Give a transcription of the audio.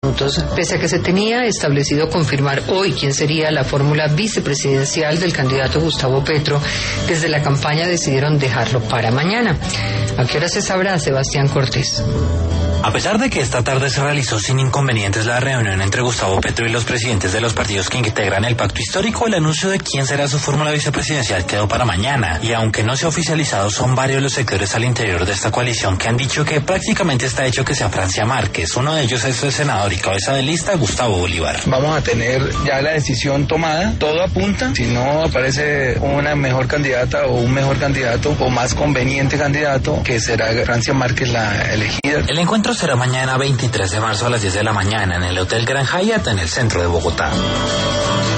Pese a que se tenía establecido confirmar hoy quién sería la fórmula vicepresidencial del candidato Gustavo Petro, desde la campaña decidieron dejarlo para mañana. ¿A qué hora se sabrá, Sebastián Cortés? A pesar de que esta tarde se realizó sin inconvenientes la reunión entre Gustavo Petro y los presidentes de los partidos que integran el pacto histórico, el anuncio de quién será su fórmula vicepresidencial quedó para mañana. Y aunque no se ha oficializado, son varios los sectores al interior de esta coalición que han dicho que prácticamente está hecho que sea Francia Márquez. Uno de ellos es el senador y cabeza de lista, Gustavo Bolívar. Vamos a tener ya la decisión tomada, todo apunta. Si no aparece una mejor candidata o un mejor candidato o más conveniente candidato, que será Francia Márquez la elegida. El encuentro será mañana 23 de marzo a las 10 de la mañana en el Hotel Gran Hyatt en el centro de Bogotá.